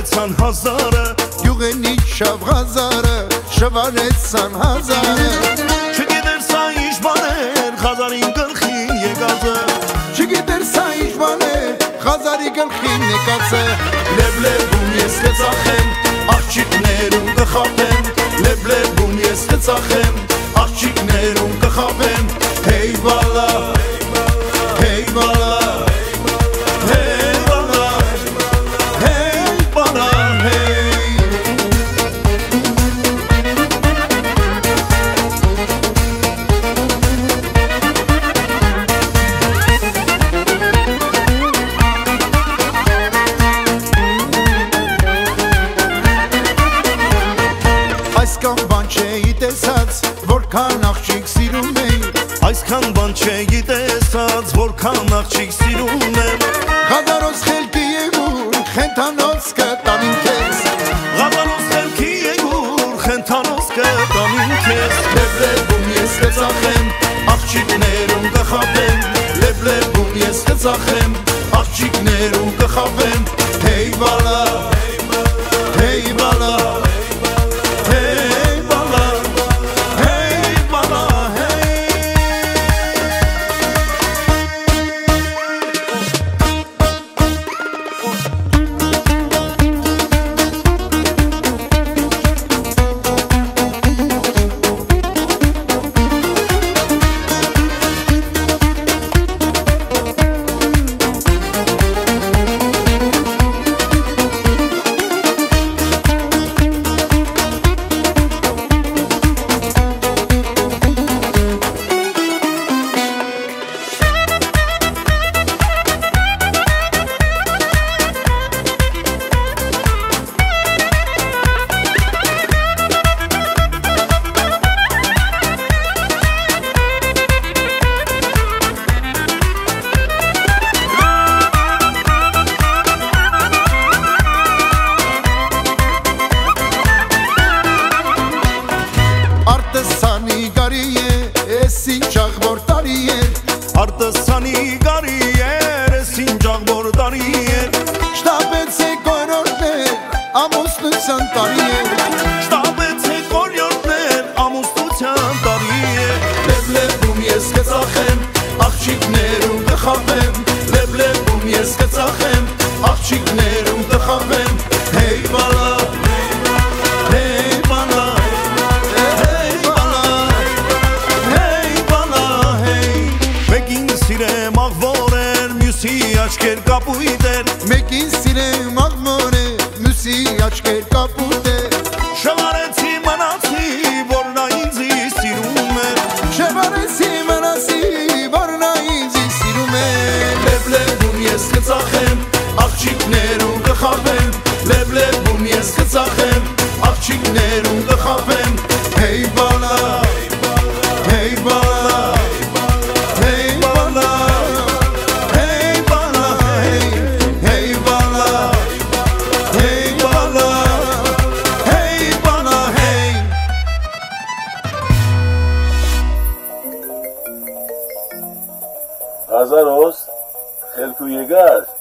շվարեցան հազարը, Յուղենիչ շավ հազարը, շվարեցան հազարը չգիտեր սա ինչ բաներ, Խազարին գլխին եկածը, Չգիտեր սա ինչ բաներ, Խազարի գլխին եկածը լեբլեբում ես կծախեմ, աղջիկներում կխապեմ, լեբլեբում ես կծախեմ, աղջիկներում կխապեմ, հեյ բալա, հեյ բալա, հեյ բալա, հեյ բալա, հեյ Այսքան բան չէի տեսած, որքան աղջիկ սիրում էի Այսքան բան չէի տեսած, որքան աղջիկ սիրում եմ Խազարոս խելքի եգուր, խենթանոց կտանին քեզ Ղազարոս խելքի եգուր, խենթանոց կտանին քեզ Լեբլեբում ես կծախեմ, աղջիկներում կխապեմ Լեբլեբում ես կծախեմ, աղջիկներում կխապեմ Հեյ բալա, հեյ բալա Արտասանի գարի էր, ես ինջաղ որ տարի էր Շտապեցեք օրորներ, ամուսնության տարի էր Շտապեցեք օրյորներ, ամուսնության տարի էր Լեբլեբում ես կծախեմ, աղջիկներում կխապեմ Լեբլեբում ես կծախեմ, աղջիկներում կխապեմ Հեյ բալա Աչքեր կապույտ էր Մեկին սիրեմ աղմոր է, մյուսի աչքեր կապույտ է Շվարեցի մնացի, որ նա ինձի սիրում է Շվարեցի մնացի, որ նա ինձի սիրում է Լեբլեբում ես կծախեմ, աղջիկներում կխապեմ Լեբլեբում ես կծախեմ, աղջիկներում կխապեմ Հեյ բալա, հեյ բալա Խազարոս խելքու եկար